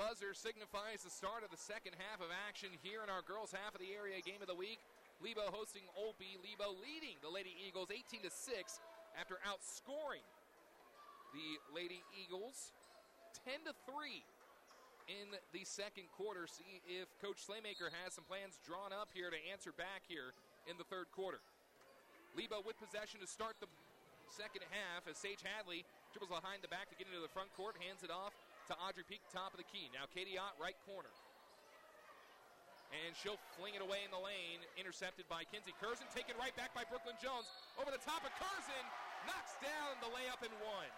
buzzer signifies the start of the second half of action here in our girls' half of the area game of the week. Lebo hosting Olpe. Lebo leading the Lady Eagles 18-6 after outscoring the Lady Eagles 10-3 in the second quarter. See if Coach Slaymaker has some plans drawn up here to answer back here in the third quarter. Lebo with possession to start the second half as Sage Hadley dribbles behind the back to get into the front court, hands it off to Audrey Peak, top of the key. Now Katie Ott, right corner. And she'll fling it away in the lane, intercepted by Kinsey Curzon, taken right back by Brooklyn Jones. Over the top of Curzon, knocks down the layup and one.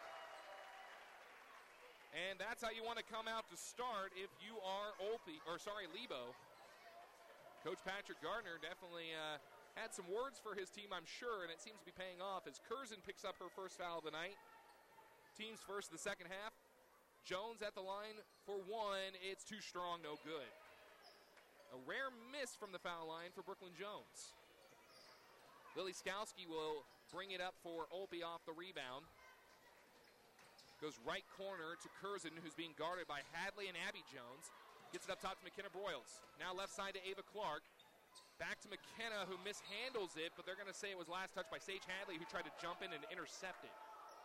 And that's how you want to come out to start if you are Lebo. Coach Patrick Gardner definitely had some words for his team, I'm sure, and it seems to be paying off as Curzon picks up her first foul of the night. Team's first of the second half. Jones at the line for one. It's too strong, no good. A rare miss from the foul line for Brooklyn Jones. Lily Skowski will bring it up for Olpe off the rebound. Goes right corner to Curzon, who's being guarded by Hadley and Abby Jones. Gets it up top to McKenna Broyles. Now left side to Ava Clark. Back to McKenna, who mishandles it, but they're going to say it was last touch by Sage Hadley, who tried to jump in and intercept it.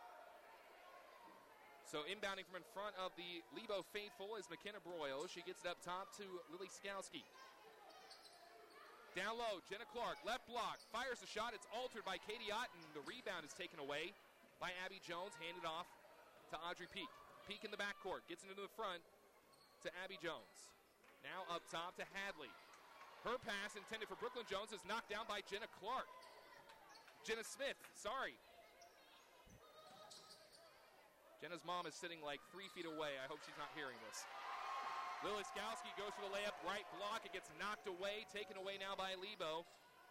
So inbounding from in front of the Lebo faithful is McKenna Broyles. She gets it up top to Lily Skowski. Down low, Jenna Clark, left block, fires the shot. It's altered by Katie Ott, and the rebound is taken away by Abby Jones, handed off to Audrey Peak. Peak in the backcourt, gets into the front to Abby Jones. Now up top to Hadley. Her pass intended for Brooklyn Jones is knocked down by Jenna Clark. Jenna Smith, sorry. Jenna's mom is sitting like 3 feet away. I hope she's not hearing this. Lily Skowski goes for the layup, right block. It gets knocked away, taken away now by Lebo.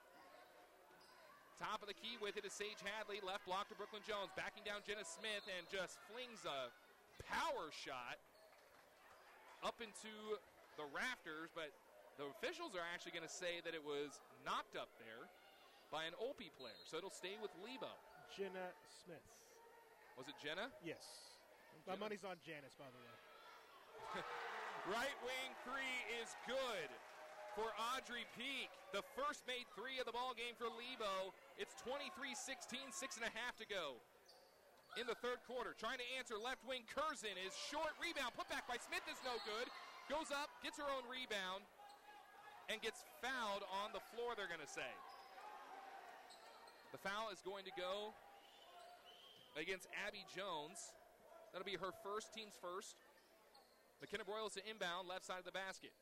Top of the key with it is Sage Hadley. Left block to Brooklyn Jones. Backing down Jenna Smith and just flings a power shot up into the rafters. But the officials are actually going to say that it was knocked up there by an Olpe player. So it'll stay with Lebo. Jenna Smith. Was it Jenna? Yes. My money's on Janice, by the way. Right wing three is good for Audrey Peak. The first made three of the ball game for Lebo. It's 23-16, 6.5 to go in the third quarter. Trying to answer left wing. Curzon is short. Rebound put back by Smith is no good. Goes up, gets her own rebound, and gets fouled on the floor, they're going to say. The foul is going to go against Abby Jones. That'll be her first, team's first. McKenna Broyles to inbound, left side of the basket.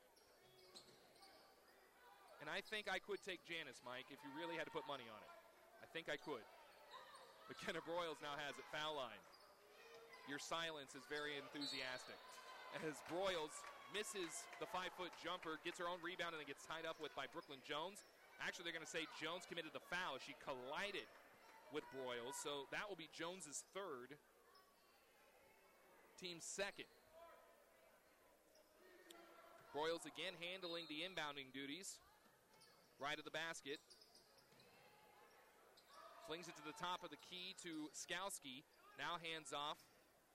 And I think I could take Janice, Mike, if you really had to put money on it. I think I could. McKenna Broyles now has it, foul line. Your silence is very enthusiastic. As Broyles misses the 5-foot jumper, gets her own rebound, and then gets tied up with by Brooklyn Jones. Actually, they're going to say Jones committed the foul. She collided with Broyles, so that will be Jones's third, team's second. Broyles again handling the inbounding duties. Right of the basket. Flings it to the top of the key to Skowski. Now hands off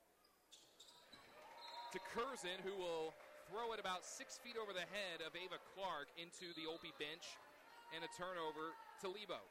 to Curzon, who will throw it about 6 feet over the head of Ava Clark into the Olpe bench, and a turnover to Lebo.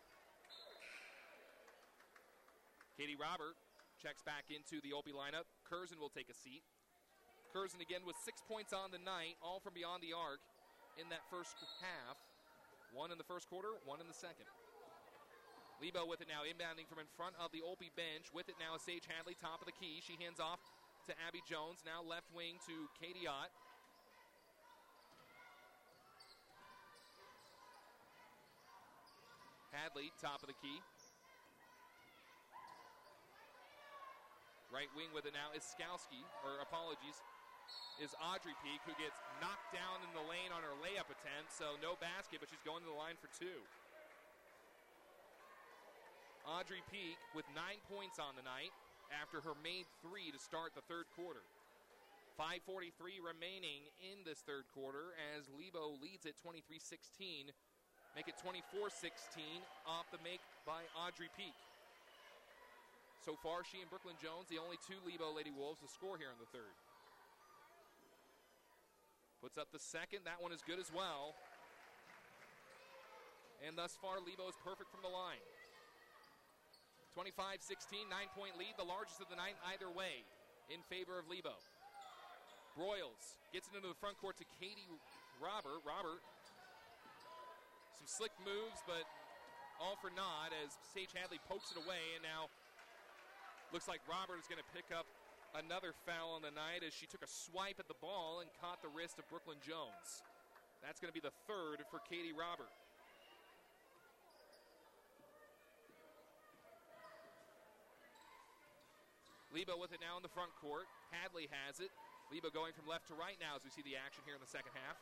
Katie Robert checks back into the Olpe lineup. Curzon will take a seat. Curzon again with 6 points on the night, all from beyond the arc in that first half. One in the first quarter, one in the second. Lebo with it now, inbounding from in front of the Olpe bench. With it now is Sage Hadley, top of the key. She hands off to Abby Jones. Now left wing to Katie Ott. Hadley, top of the key. Right wing with it now is Skowski, is Audrey Peak, who gets knocked down in the lane on her layup attempt, so no basket, but she's going to the line for two. Audrey Peak with 9 points on the night after her made three to start the third quarter. 5:43 remaining in this third quarter as Lebo leads at 23-16. Make it 24-16 off the make by Audrey Peak. So far, she and Brooklyn Jones, the only two Lebo Lady Wolves to score here in the third. Puts up the second. That one is good as well. And thus far, Lebo is perfect from the line. 25-16, 9-point lead, the largest of the night either way in favor of Lebo. Broyles gets it into the front court to Katie Robert. Robert, some slick moves, but all for naught as Sage Hadley pokes it away, and now looks like Robert is going to pick up another foul on the night as she took a swipe at the ball and caught the wrist of Brooklyn Jones. That's going to be the third for Katie Robert. Lebo with it now in the front court. Hadley has it. Lebo going from left to right now as we see the action here in the second half.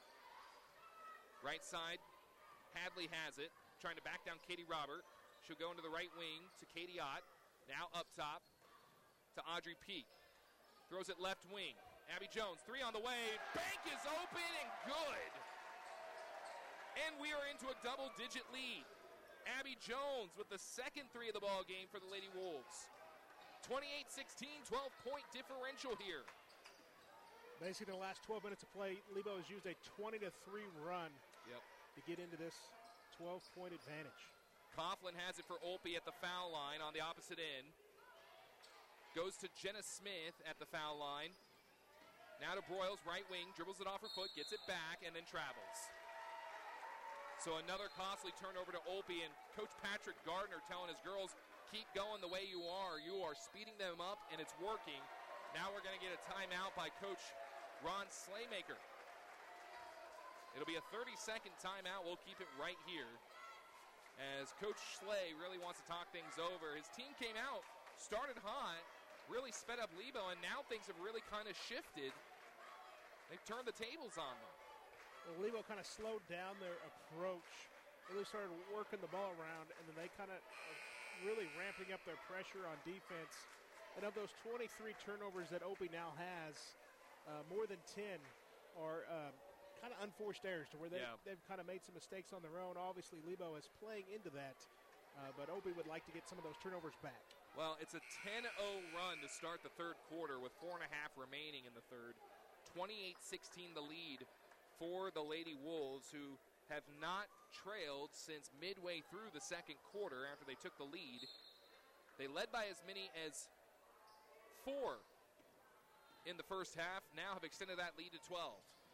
Right side, Hadley has it. Trying to back down Katie Robert. She'll go into the right wing to Katie Ott. Now up top to Audrey Peak. Throws it left wing. Abby Jones, three on the way. Bank is open and good. And we are into a double-digit lead. Abby Jones with the second three of the ball game for the Lady Wolves. 28-16, 12-point differential here. Basically, in the last 12 minutes of play, Lebo has used a 20-3 run to get into this 12-point advantage. Coughlin has it for Olpe at the foul line on the opposite end. Goes to Jenna Smith at the foul line. Now to Broyles, right wing, dribbles it off her foot, gets it back, and then travels. So another costly turnover to Olpe, and Coach Patrick Gardner telling his girls, keep going the way you are. You are speeding them up, and it's working. Now we're going to get a timeout by Coach Ron Slaymaker. It'll be a 30-second timeout. We'll keep it right here as Coach Slay really wants to talk things over. His team came out, started hot, really sped up Lebo, and now things have really kind of shifted. They've turned the tables on them. Well, Lebo kind of slowed down their approach, really started working the ball around, and then they kind of really ramping up their pressure on defense. And of those 23 turnovers that Opie now has, more than 10 are kind of unforced errors to where they've kind of made some mistakes on their own. Obviously, Lebo is playing into that, but Opie would like to get some of those turnovers back. Well, it's a 10-0 run to start the third quarter with 4.5 remaining in the third. 28-16 the lead for the Lady Wolves, who have not trailed since midway through the second quarter after they took the lead. They led by as many as 4 in the first half, now have extended that lead to 12.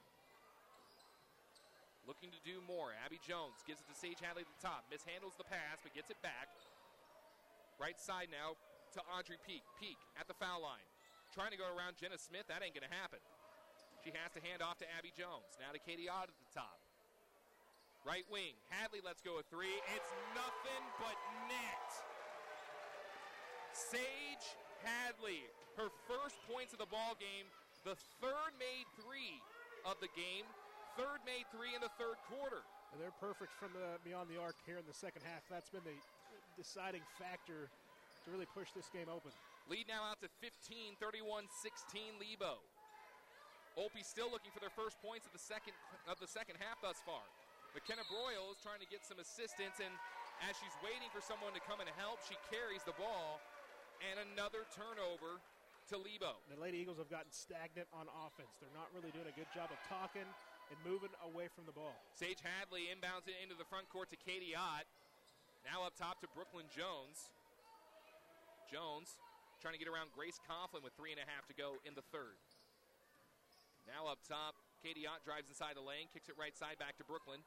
Looking to do more. Abby Jones gives it to Sage Hadley at the top. Mishandles the pass, but gets it back. Right side now to Audrey Peak. Peak at the foul line. Trying to go around Jenna Smith. That ain't going to happen. She has to hand off to Abby Jones. Now to Katie Ott at the top. Right wing. Hadley lets go a three. It's nothing but net. Sage Hadley, her first points of the ball game, the third made three of the game, third made three in the third quarter. And they're perfect from beyond the arc here in the second half. That's been the deciding factor to really push this game open. Lead now out to 15, 31-16 Lebo. Opie still looking for their first points of the second half thus far. McKenna Broyles trying to get some assistance, and as she's waiting for someone to come and help, she carries the ball, and another turnover to Lebo. The Lady Eagles have gotten stagnant on offense. They're not really doing a good job of talking and moving away from the ball. Sage Hadley inbounds it into the front court to Katie Ott. Now up top to Brooklyn Jones. Jones trying to get around Grace Coughlin with 3.5 to go in the third. Now up top, Katie Ott drives inside the lane, kicks it right side back to Brooklyn.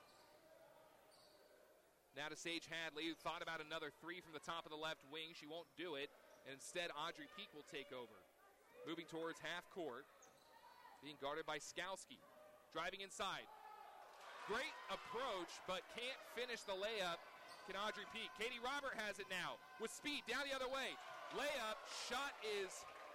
Now to Sage Hadley, who thought about another three from the top of the left wing. She won't do it, and instead Audrey Peak will take over. Moving towards half court, being guarded by Skowski. Driving inside. Great approach, but can't finish the layup. Can Audrey Peak. Katie Robert has it now with speed down the other way. Layup, shot is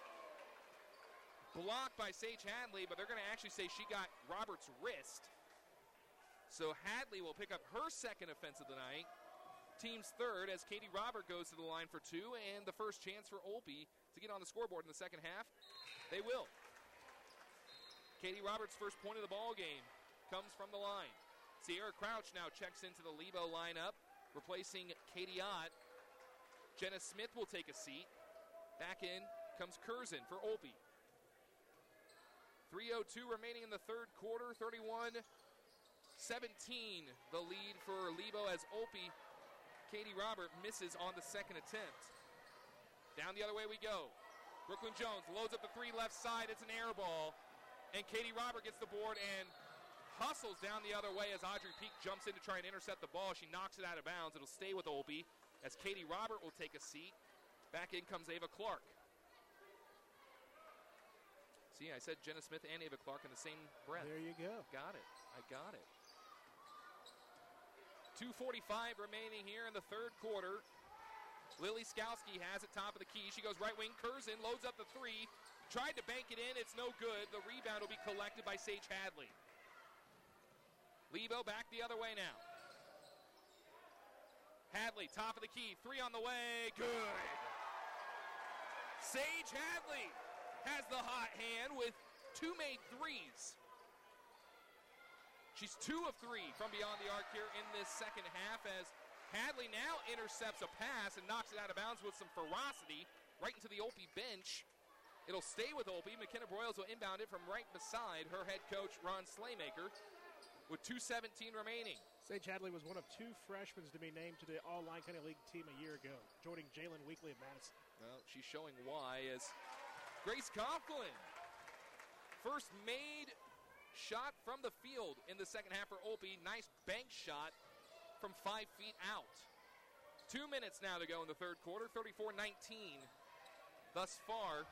blocked by Sage Hadley, but they're going to actually say she got Robert's wrist. So Hadley will pick up her second offense of the night. Team's third as Katie Robert goes to the line for two, and the first chance for Olpe to get on the scoreboard in the second half. They will. Katie Roberts' first point of the ball game comes from the line. Sierra Crouch now checks into the Lebo lineup, replacing Katie Ott. Jenna Smith will take a seat. Back in comes Curzon for Olpe. 3:02 remaining in the third quarter. 31-17 the lead for Lebo as Olpe. Katie Robert misses on the second attempt. Down the other way we go. Brooklyn Jones loads up the three left side. It's an air ball. And Katie Robert gets the board and hustles down the other way as Audrey Peak jumps in to try and intercept the ball. She knocks it out of bounds. It'll stay with Olpe as Katie Robert will take a seat. Back in comes Ava Clark. See, I said Jenna Smith and Ava Clark in the same breath. There you go. Got it. I got it. 2:45 remaining here in the third quarter. Lily Skowski has it top of the key. She goes right wing. Curzon loads up the three. Tried to bank it in. It's no good. The rebound will be collected by Sage Hadley. Lebo back the other way now. Hadley, top of the key. Three on the way. Good. Sage Hadley has the hot hand with two made threes. She's 2 of 3 from beyond the arc here in this second half as Hadley now intercepts a pass and knocks it out of bounds with some ferocity right into the Olpe bench. It'll stay with Olpe. McKenna Broyles will inbound it from right beside her head coach, Ron Slaymaker, with 2:17 remaining. Sage Hadley was one of 2 freshmen to be named to the All-Line County League team a year ago, joining Jalen Weekly of Madison. Well, she's showing why as Grace Coughlin, first made shot from the field in the second half for Olpe. Nice bank shot from 5 feet out. 2 minutes now to go in the third quarter. 34-19 thus far.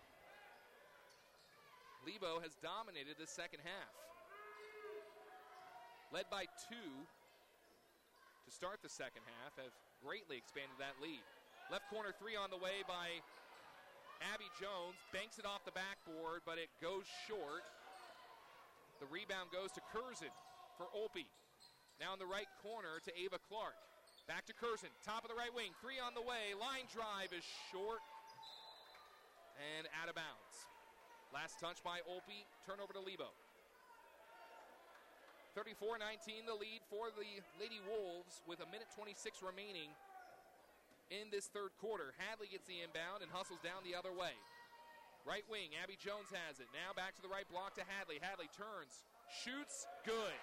Lebo has dominated the second half. Led by 2 to start the second half, have greatly expanded that lead. Left corner three on the way by Abby Jones. Banks it off the backboard, but it goes short. The rebound goes to Curzon for Olpe. Now in the right corner to Ava Clark. Back to Curzon, top of the right wing. Three on the way. Line drive is short and out of bounds. Last touch by Olpe. Turnover to Lebo. 34-19 the lead for the Lady Wolves with 1:26 remaining in this third quarter. Hadley gets the inbound and hustles down the other way. Right wing, Abby Jones has it. Now back to the right block to Hadley. Hadley turns, shoots, good.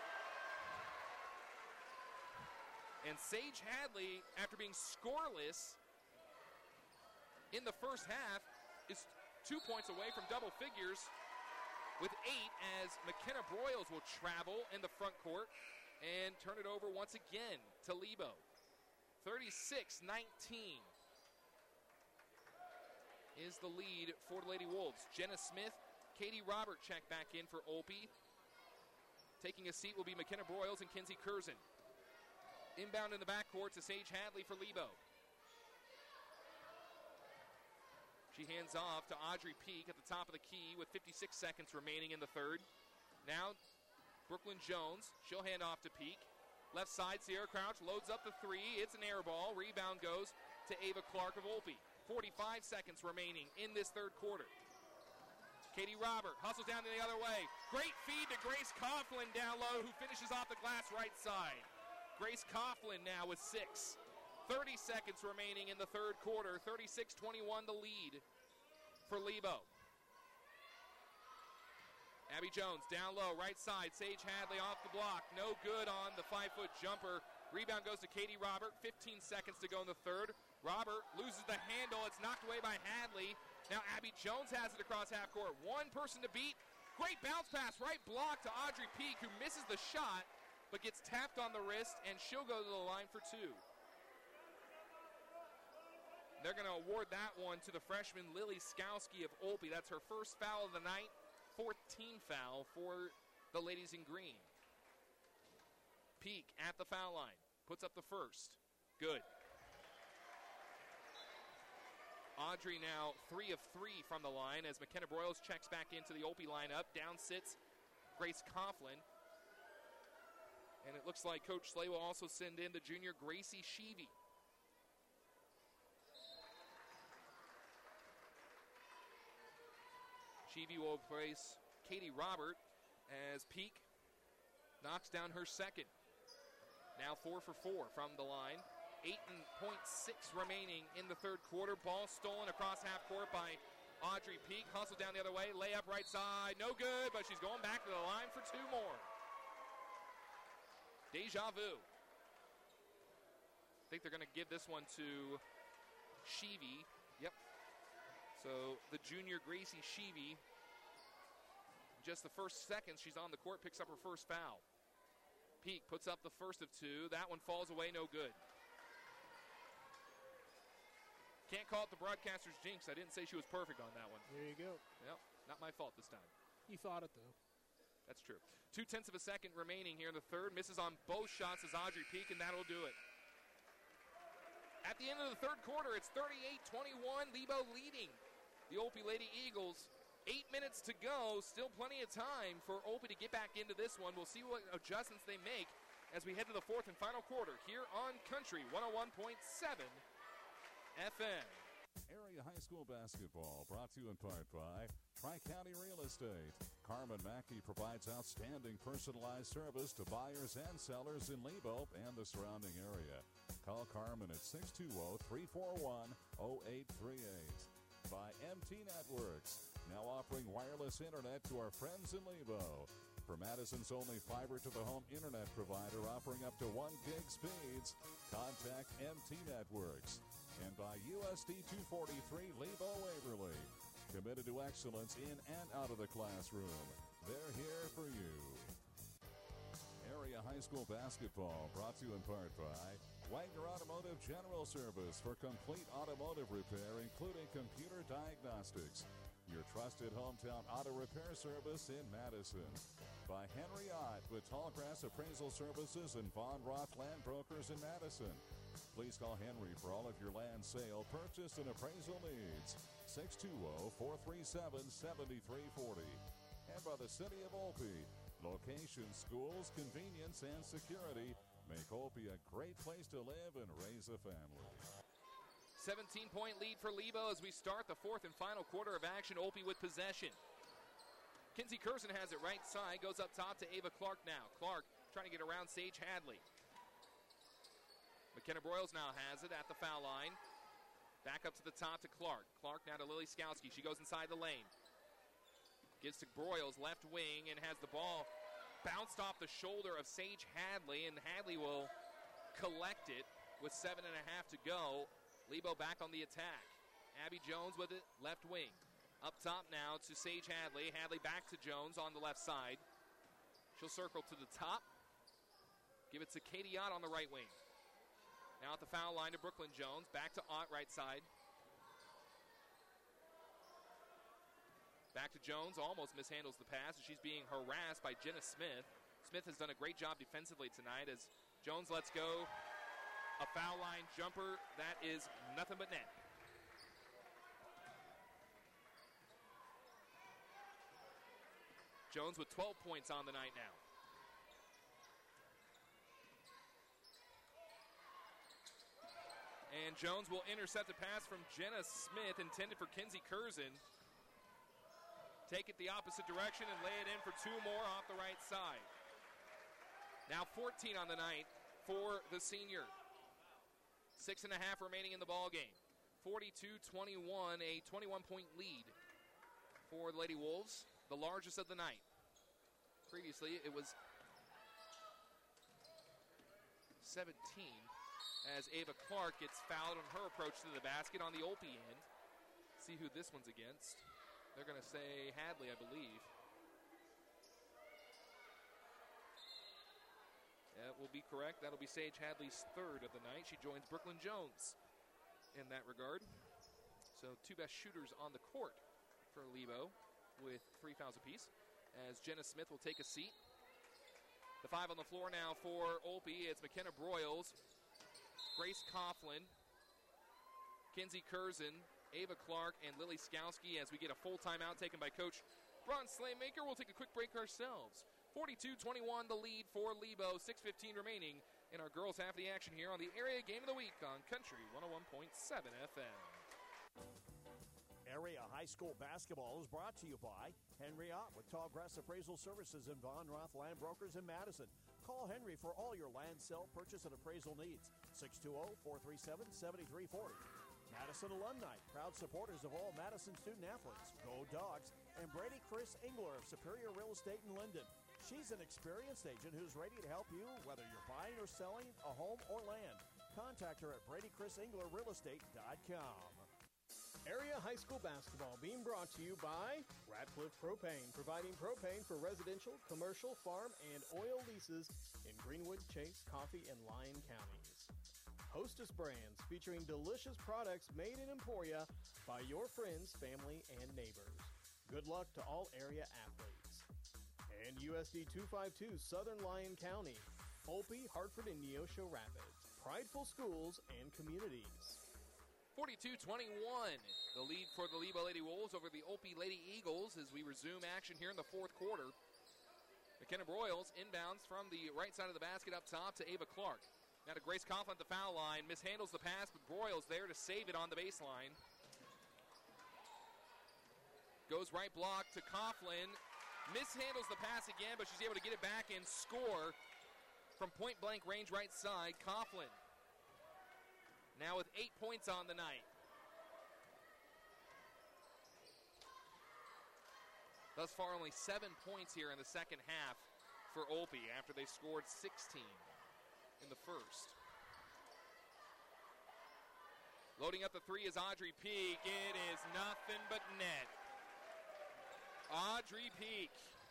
And Sage Hadley, after being scoreless in the first half, is 2 points away from double figures with 8 as McKenna Broyles will travel in the front court and turn it over once again to Lebo. 36-19 is the lead for the Lady Wolves. Jenna Smith, Katie Robert check back in for Olpe. Taking a seat will be McKenna Broyles and Kinsey Curzon. Inbound in the backcourt to Sage Hadley for Lebo. She hands off to Audrey Peak at the top of the key with 56 seconds remaining in the third. Now, Brooklyn Jones, she'll hand off to Peak. Left side, Sierra Crouch loads up the three. It's an air ball. Rebound goes to Ava Clark of Olpe. 45 seconds remaining in this third quarter. Katie Robert hustles down the other way. Great feed to Grace Coughlin down low, who finishes off the glass right side. Grace Coughlin now with 6. 30 seconds remaining in the third quarter. 36-21 the lead for Lebo. Abby Jones down low, right side. Sage Hadley off the block. No good on the 5-foot jumper. Rebound goes to Katie Robert. 15 seconds to go in the third. Robert loses the handle. It's knocked away by Hadley. Now Abby Jones has it across half court. One person to beat. Great bounce pass, right block to Audrey Peak, who misses the shot, but gets tapped on the wrist, and she'll go to the line for 2. They're going to award that one to the freshman Lily Skowski of Olpe. That's her first foul of the night. 14th foul for the ladies in green. Peak at the foul line. Puts up the first. Good. Audrey now 3 of 3 from the line as McKenna Broyles checks back into the Olpe lineup. Down sits Grace Coughlin. And it looks like Coach Slay will also send in the junior Gracie Sheevy. Sheevy will replace Katie Robert as Peak knocks down her second. Now 4 for 4 from the line. 8.6 remaining in the third quarter. Ball stolen across half court by Audrey Peak hustled down the other way. Layup right side. No good, but she's going back to the line for 2 more. Deja vu. I think they're going to give this one to Sheevy. Yep. So the junior Gracie Sheevy, just the first seconds she's on the court, picks up her first foul. Peak puts up the first of 2. That one falls away, no good. Can't call it the broadcaster's jinx. I didn't say she was perfect on that one. There you go. Yep, not my fault this time. You thought it, though. That's true. 0.2 of a second remaining here in the third. Misses on both shots as Audrey Peak, and that'll do it. At the end of the third quarter, it's 38-21, Lebo leading the Opie Lady Eagles. 8 minutes to go, still plenty of time for Opie to get back into this one. We'll see what adjustments they make as we head to the fourth and final quarter here on Country 101.7 FM. Area High School basketball brought to you in part by Tri-County Real Estate. Carmen Mackey provides outstanding personalized service to buyers and sellers in Lebo and the surrounding area. Call Carmen at 620-341-0838. By MT Networks, now offering wireless internet to our friends in Lebo. For Madison's only fiber-to-the-home internet provider offering up to 1 gig speeds, contact MT Networks. And by USD 243 Lebo Waverly, committed to excellence in and out of the classroom. They're here for you. Area High School basketball brought to you in part by Wagner Automotive General Service for complete automotive repair, including computer diagnostics. Your trusted hometown auto repair service in Madison. By Henry Ott with Tallgrass Appraisal Services and Von Roth Land Brokers in Madison. Please call Henry for all of your land sale, purchase, and appraisal needs. 620-437-7340. And by the City of Opie. Location, schools, convenience, and security make Opie a great place to live and raise a family. 17-point lead for Lebo as we start the fourth and final quarter of action. Opie with possession. Kinsey Curzon has it right side, goes up top to Ava Clark now. Clark trying to get around Sage Hadley. McKenna Broyles now has it at the foul line. Back up to the top to Clark. Clark now to Lily Skowski. She goes inside the lane. Gives to Broyles, left wing, and has the ball bounced off the shoulder of Sage Hadley, and Hadley will collect it with 7.5 to go. Lebo back on the attack. Abby Jones with it, left wing. Up top now to Sage Hadley. Hadley back to Jones on the left side. She'll circle to the top. Give it to Katie Ott on the right wing. Now at the foul line to Brooklyn Jones. Back to Ott, right side. Back to Jones, almost mishandles the pass, and she's being harassed by Jenna Smith. Smith has done a great job defensively tonight as Jones lets go. A foul line jumper, that is nothing but net. Jones with 12 points on the night now. And Jones will intercept a pass from Jenna Smith intended for Kinsey Curzon. Take it the opposite direction and lay it in for 2 more off the right side. Now 14 on the night for the senior. 6.5 remaining in the ball game. 42-21, a 21-point lead for the Lady Wolves, the largest of the night. Previously, it was 17 as Ava Clark gets fouled on her approach to the basket on the Opie end. See who this one's against. They're going to say Hadley, I believe. That will be correct. That'll be Sage Hadley's third of the night. She joins Brooklyn Jones in that regard. So 2 best shooters on the court for Lebo with 3 fouls apiece. As Jenna Smith will take a seat. The 5 on the floor now for Opie. It's McKenna Broyles, Grace Coughlin, Kinsey Curzon, Ava Clark, and Lily Skowski as we get a full timeout taken by Coach Ron Slaymaker. We'll take a quick break ourselves. 42-21 the lead for Lebo. 6:15 remaining in our girls' half of the action here on the Area Game of the Week on Country 101.7 FM. Area High School basketball is brought to you by Henry Ott with Tallgrass Appraisal Services and Von Roth Land Brokers in Madison. Call Henry for all your land sale, purchase, and appraisal needs. 620-437-7340. Madison alumni, proud supporters of all Madison student-athletes. Go Dogs. And Brady Chris Engler of Superior Real Estate in Linden. She's an experienced agent who's ready to help you whether you're buying or selling a home or land. Contact her at BradyChrisEnglerRealEstate.com. Area high school basketball being brought to you by Radcliffe Propane, providing propane for residential, commercial, farm, and oil leases in Greenwood, Chase, Coffee, and Lyon counties. Hostess Brands, featuring delicious products made in Emporia by your friends, family, and neighbors. Good luck to all area athletes. And USD 252 Southern Lyon County, Olpe, Hartford, and Neosho Rapids. Prideful schools and communities. 42-21, the lead for the Lebo Lady Wolves over the Olpe Lady Eagles as we resume action here in the fourth quarter. McKenna Broyles inbounds from the right side of the basket up top to Ava Clark. Now to Grace Coughlin at the foul line. Mishandles the pass, but Broyles there to save it on the baseline. Goes right block to Coughlin. Mishandles the pass again, but she's able to get it back and score from point-blank range right side. Coughlin now with 8 points on the night. Thus far, only 7 points here in the second half for Olpe after they scored 16 in the first. Loading up the three is Audrey Peak. It is nothing but net. Audrey Peak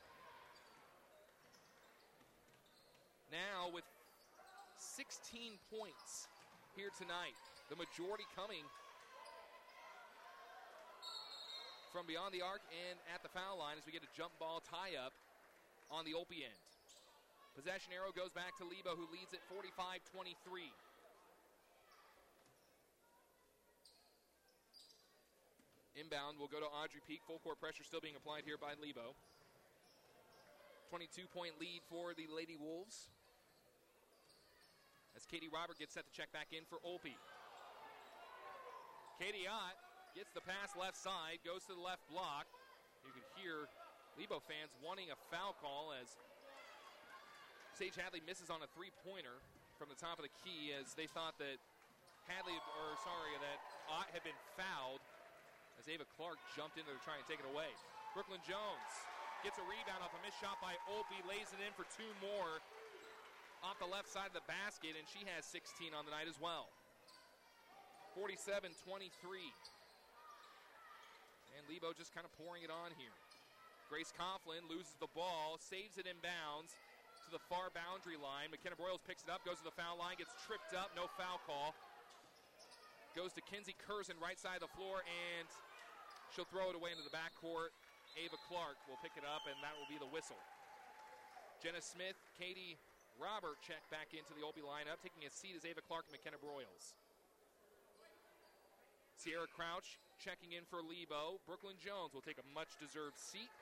now with 16 points here tonight. The majority coming from beyond the arc and at the foul line as we get a jump ball tie-up on the Olpe end. Possession arrow goes back to Lebo, who leads at 45-23. Inbound will go to Audrey Peak. Full court pressure still being applied here by Lebo. 22-point lead for the Lady Wolves as Katie Robert gets set to check back in for Olpe. Katie Ott gets the pass left side, goes to the left block. You can hear Lebo fans wanting a foul call as Sage Hadley misses on a three-pointer from the top of the key as they thought that that Ott had been fouled as Ava Clark jumped in to try and take it away. Brooklyn Jones gets a rebound off a missed shot by Olpe, lays it in for two more off the left side of the basket, and she has 16 on the night as well. 47-23. And Lebo just kind of pouring it on here. Grace Coughlin loses the ball, saves it inbounds to the far boundary line. McKenna Broyles picks it up, goes to the foul line, gets tripped up, no foul call. Goes to Kinsey Curzon, right side of the floor, and she'll throw it away into the backcourt. Ava Clark will pick it up, and that will be the whistle. Jenna Smith, Katie Robert check back into the Olpe lineup, taking a seat as Ava Clark and McKenna Broyles. Sierra Crouch checking in for Lebo. Brooklyn Jones will take a much-deserved seat.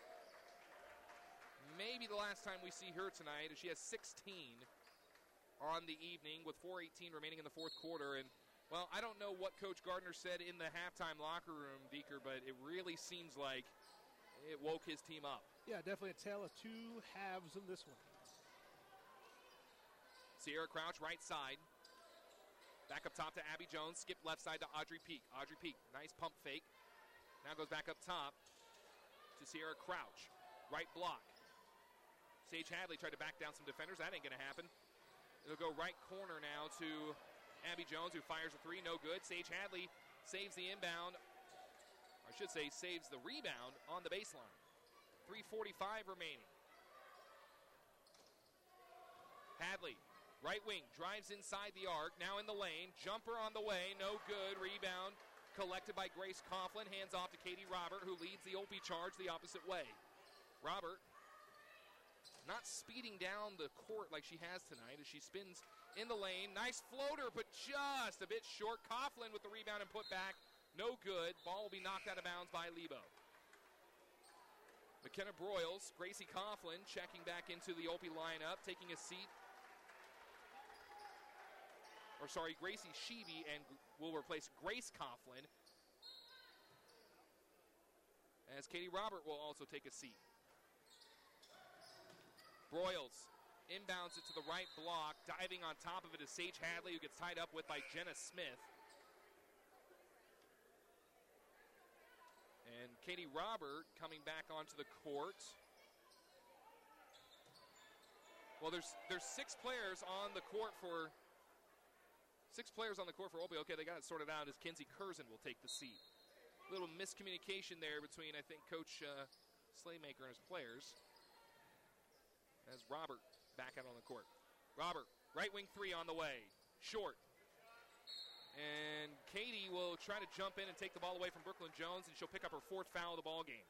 Maybe the last time we see her tonight, as she has 16 on the evening with 4:18 remaining in the fourth quarter. And, well, I don't know what Coach Gardner said in the halftime locker room, Deeker, but it really seems like it woke his team up. Yeah, definitely a tale of two halves in this one. Sierra Crouch, right side. Back up top to Abby Jones. Skip left side to Audrey Peak. Audrey Peak, nice pump fake. Now goes back up top to Sierra Crouch. Right block. Sage Hadley tried to back down some defenders. That ain't going to happen. It'll go right corner now to Abby Jones, who fires a three. No good. Sage Hadley saves the inbound. I should say saves the rebound on the baseline. 3:45 remaining. Hadley, right wing, drives inside the arc. Now in the lane. Jumper on the way. No good. Rebound collected by Grace Coughlin. Hands off to Katie Robert, who leads the Olpe charge the opposite way. Robert not speeding down the court like she has tonight as she spins in the lane. Nice floater, but just a bit short. Coughlin with the rebound and put back. No good. Ball will be knocked out of bounds by Lebo. McKenna Broyles, Gracie Coughlin checking back into the Olpe lineup, taking a seat. Gracie Sheeby and will replace Grace Coughlin, as Katie Robert will also take a seat. Broyles inbounds it to the right block. Diving on top of it is Sage Hadley, who gets tied up with by Jenna Smith. Katie Robert coming back onto the court. Well, there's 6 players on the court for Opie. Okay, they got it sorted out as Kinsey Curzon will take the seat. A little miscommunication there between, I think, Coach Slaymaker and his players. As Robert back out on the court. Robert, right wing 3 on the way. Short. And Katie will try to jump in and take the ball away from Brooklyn Jones, and she'll pick up her 4th foul of the ball game.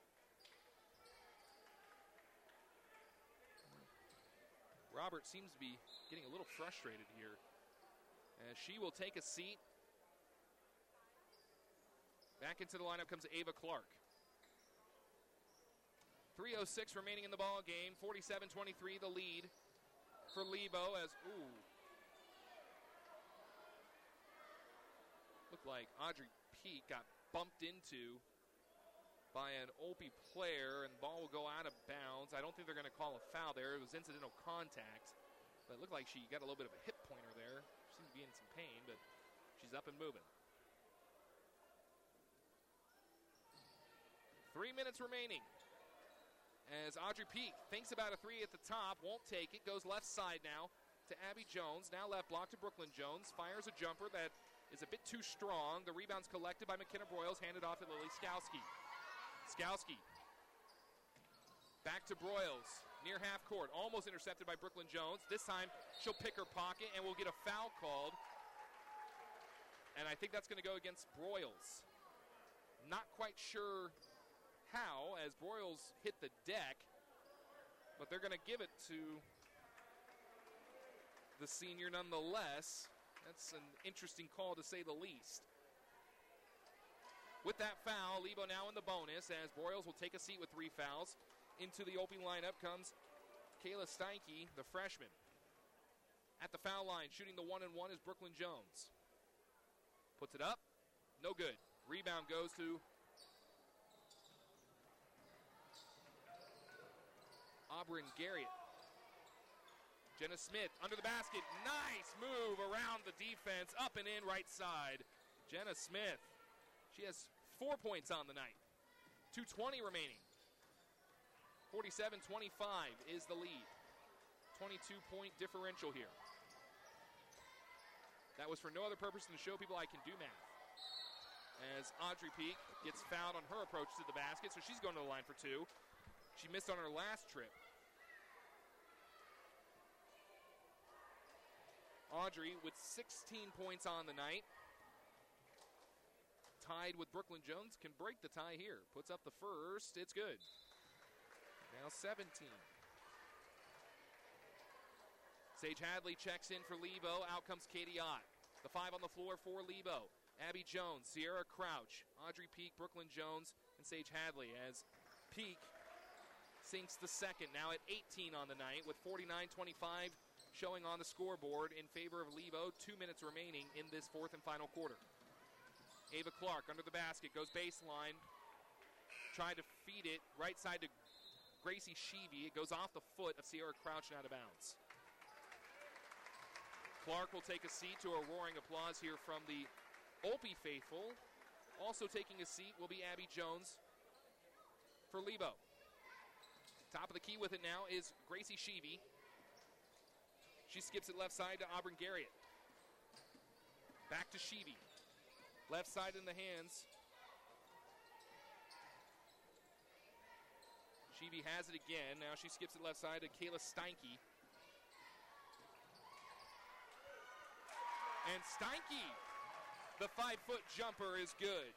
Robert seems to be getting a little frustrated here as she will take a seat. Back into the lineup comes Ava Clark. 3:06 remaining in the ball game. 47-23 the lead for Lebo as, looked like Audrey Peak got bumped into by an Opie player, and the ball will go out of bounds. I don't think they're going to call a foul there. It was incidental contact, but it looked like she got a little bit of a hip pointer there. She seemed to be in some pain, but she's up and moving. 3 minutes remaining as Audrey Peak thinks about a 3 at the top, won't take it, goes left side now to Abby Jones, now left block to Brooklyn Jones, fires a jumper that is a bit too strong. The rebound's collected by McKenna Broyles, handed off to Lily Skowski. Skowski back to Broyles, near half court, almost intercepted by Brooklyn Jones. This time she'll pick her pocket and will get a foul called, and I think that's going to go against Broyles. Not quite sure how, as Broyles hit the deck, but they're going to give it to the senior nonetheless. That's an interesting call to say the least. With that foul, Lebo now in the bonus as Broyles will take a seat with 3 fouls. Into the opening lineup comes Kayla Steinke, the freshman. At the foul line, shooting the 1-and-1 is Brooklyn Jones. Puts it up, no good. Rebound goes to Auburn Garriott. Jenna Smith under the basket. Nice move around the defense, up and in right side. Jenna Smith. She has 4 points on the night. 2:20 remaining. 47-25 is the lead. 22-point differential here. That was for no other purpose than to show people I can do math. As Audrey Peak gets fouled on her approach to the basket, so she's going to the line for 2. She missed on her last trip. Audrey with 16 points on the night. Tied with Brooklyn Jones, can break the tie here. Puts up the first, it's good. Now 17. Sage Hadley checks in for Lebo. Out comes Katie Ott. The 5 on the floor for Lebo. Abby Jones, Sierra Crouch, Audrey Peak, Brooklyn Jones, and Sage Hadley as Peak sinks the second. Now at 18 on the night with 49-25 showing on the scoreboard in favor of Lebo. 2 minutes remaining in this 4th and final quarter. Ava Clark under the basket, goes baseline, tried to feed it right side to Gracie Sheevy. It goes off the foot of Sierra Crouch and out of bounds. Clark will take a seat to a roaring applause here from the Opie faithful. Also taking a seat will be Abby Jones for Lebo. Top of the key with it now is Gracie Sheevy. She skips it left side to Auburn Garriott. Back to Sheevy. Left side in the hands. Sheevy has it again. Now she skips it left side to Kayla Steinke. And Steinke, the 5-foot jumper is good.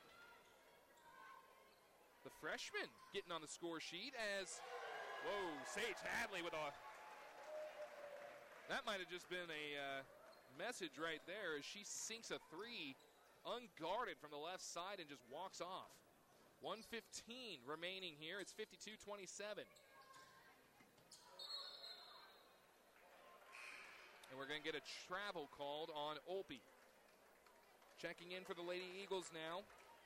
The freshman getting on the score sheet as, Sage Hadley with a, that might have just been a message right there as she sinks a 3 unguarded from the left side and just walks off. 1:15 remaining here. It's 52-27. And we're going to get a travel called on Opie. Checking in for the Lady Eagles now.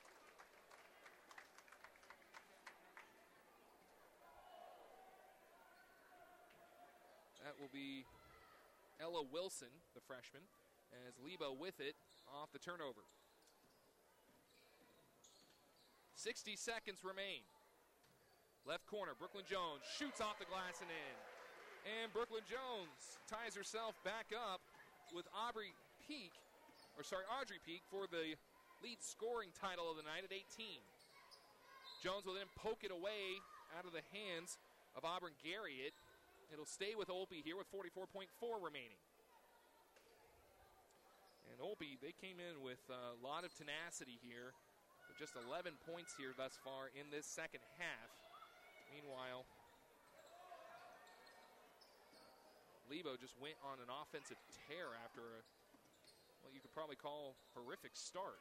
That will be Ella Wilson, the freshman, as Lebo with it off the turnover. 60 seconds remain. Left corner, Brooklyn Jones shoots off the glass and in. And Brooklyn Jones ties herself back up with Audrey Peak for the lead scoring title of the night at 18. Jones will then poke it away out of the hands of Auburn Garriott. It'll stay with Olpe here with 44.4 remaining. And Olpe, they came in with a lot of tenacity here, with just 11 points here thus far in this second half. Meanwhile, Lebo just went on an offensive tear after what you could probably call horrific start.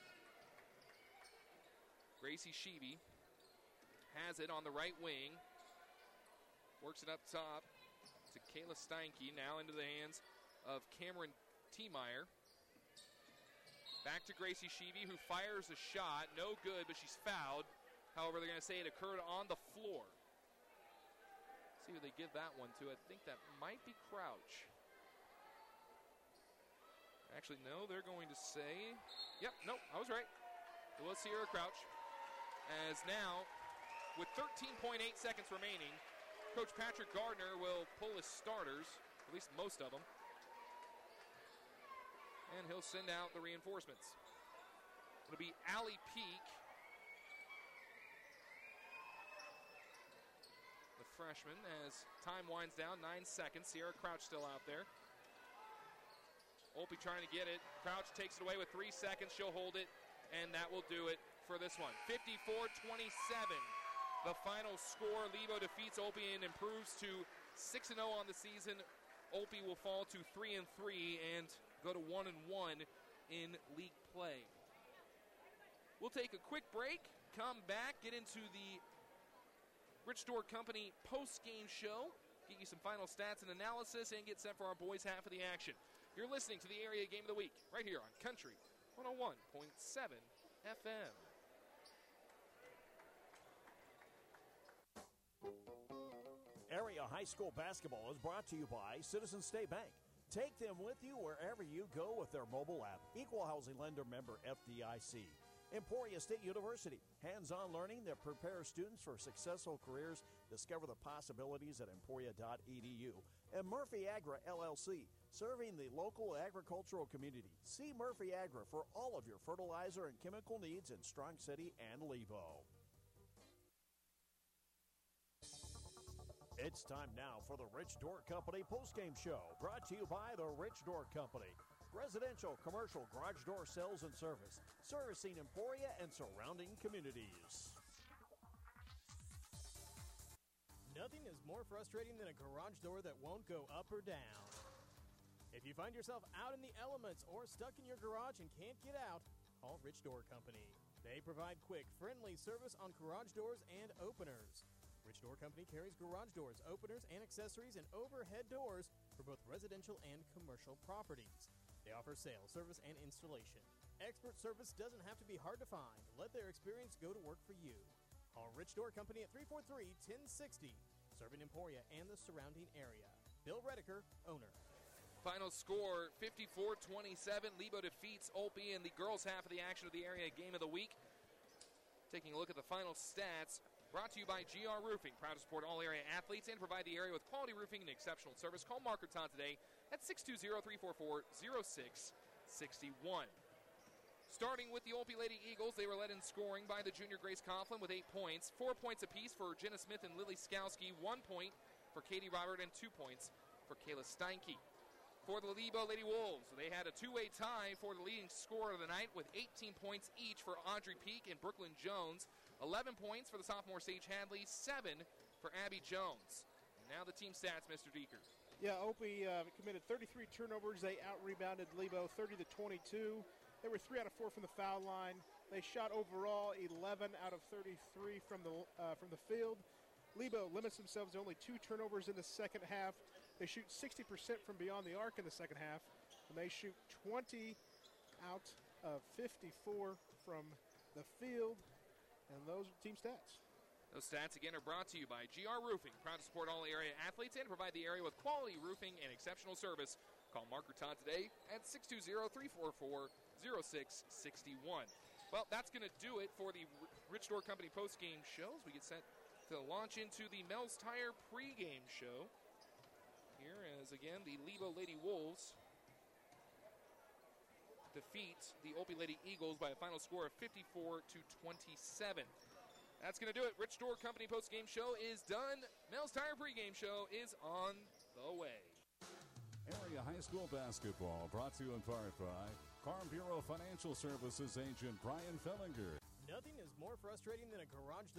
Gracie Sheeby has it on the right wing. Works it up top to Kayla Steinke. Now into the hands of Cameron Tiemeyer. Back to Gracie Sheeby, who fires a shot. No good, but she's fouled. However, they're going to say it occurred on the floor. See who they give that one to. I think that might be Crouch. Actually, no, they're going to say... Yep, nope, I was right. It was Sierra Crouch. As now, with 13.8 seconds remaining, Coach Patrick Gardner will pull his starters, at least most of them, and he'll send out the reinforcements. It'll be Allie Peak, the freshman, as time winds down, 9 seconds. Sierra Crouch still out there. Olpe trying to get it. Crouch takes it away with 3 seconds. She'll hold it, and that will do it for this one. 54-27, the final score. Lebo defeats Olpe and improves to 6-0 on the season. Olpe will fall to 3-3 and go to 1-1 in league play. We'll take a quick break, come back, get into the Rich Door Company post-game show, get you some final stats and analysis, and get set for our boys' half of the action. You're listening to the Area Game of the Week right here on Country 101.7 FM. Area High School basketball is brought to you by Citizens State Bank. Take them with you wherever you go with their mobile app. Equal Housing Lender member FDIC. Emporia State University, hands-on learning that prepares students for successful careers. Discover the possibilities at emporia.edu. And Murphy Agra LLC, serving the local agricultural community. See Murphy Agra for all of your fertilizer and chemical needs in Strong City and Lebo. It's time now for the Rich Door Company postgame show, brought to you by the Rich Door Company. Residential, commercial, garage door sales and service, servicing Emporia and surrounding communities. Nothing is more frustrating than a garage door that won't go up or down. If you find yourself out in the elements or stuck in your garage and can't get out, call Rich Door Company. They provide quick, friendly service on garage doors and openers. Rich Door Company carries garage doors, openers, and accessories and overhead doors for both residential and commercial properties. They offer sales, service, and installation. Expert service doesn't have to be hard to find. Let their experience go to work for you. Call Rich Door Company at 343-1060, serving Emporia and the surrounding area. Bill Rediker, owner. Final score, 54-27. Lebo defeats Olpe in the girls' half of the action of the Area Game of the Week. Taking a look at the final stats, brought to you by GR Roofing, proud to support all area athletes and provide the area with quality roofing and exceptional service. Call Markerton today at 620-344-0661. Starting with the Olpe Lady Eagles, they were led in scoring by the junior Grace Coughlin with 8 points. 4 points apiece for Jenna Smith and Lily Skowski. 1 point for Katie Robert and 2 points for Kayla Steinke. For the Lebo Lady Wolves, they had a two-way tie for the leading scorer of the night with 18 points each for Audrey Peak and Brooklyn Jones. 11 points for the sophomore Sage Hadley, 7 for Abby Jones. And now the team stats, Mr. Deeker. Yeah, Olpe committed 33 turnovers. They out-rebounded Lebo 30-22. They were 3 out of 4 from the foul line. They shot overall 11 out of 33 from the field. Lebo limits themselves to only 2 turnovers in the second half. They shoot 60% from beyond the arc in the second half, and they shoot 20 out of 54 from the field. And those are team stats. Those stats, again, are brought to you by GR Roofing, proud to support all area athletes and provide the area with quality roofing and exceptional service. Call Markerton today at 620-344-0661. Well, that's going to do it for the Rich Door Company post-game shows. We get set to launch into the Mel's Tire pre-game show. Here as, again, the Lebo Lady Wolves defeat the Opie Lady Eagles by a final score of 54-27. That's going to do it. Rich Door Company post-game show is done. Mel's Tire pre-game show is on the way. Area high school basketball brought to you in part by Farm Bureau Financial Services agent Brian Fellinger. Nothing is more frustrating than a garage